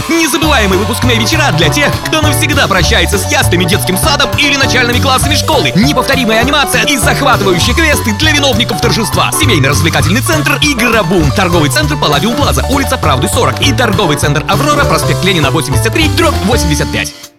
Незабываемые выпускные вечера для тех, кто навсегда прощается с яслями, детским садом или начальными классами школы. Неповторимая анимация и захватывающие квесты для виновников торжества. Семейно-развлекательный центр «Игробум». Торговый центр Палладиум Плаза, улица Правды 40 и торговый центр «Аврора», проспект Ленина 83/85.